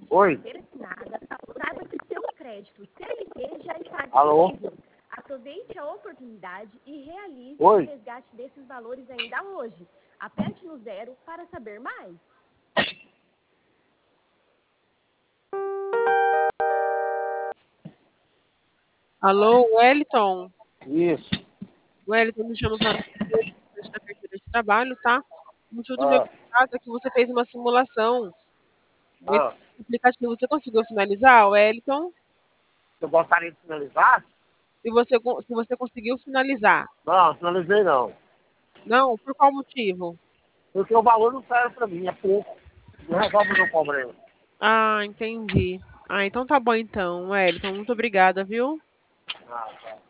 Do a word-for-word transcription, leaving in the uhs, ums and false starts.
Oi. Carteira assinada, saiba que seu crédito C L T já está Alô? disponível. Aproveite a oportunidade e realize Oi. o resgate desses valores ainda hoje. Aperte no zero para saber mais. Alô, Wellington? Isso. Wellington, me chama Vanessa, da carteira de trabalho, tá? O motivo do meu Ah, contato é que você fez uma simulação. Esse ah. aplicativo você conseguiu finalizar, Wellington? Eu gostaria de finalizar? Se você, con- se você conseguiu finalizar. Não, finalizei não. Não? Por qual motivo? Porque o valor não serve pra mim, é pouco. Não resolve o meu problema. Ah, entendi. Ah, então tá bom então, Wellington. Muito obrigada, viu? Ah, tá.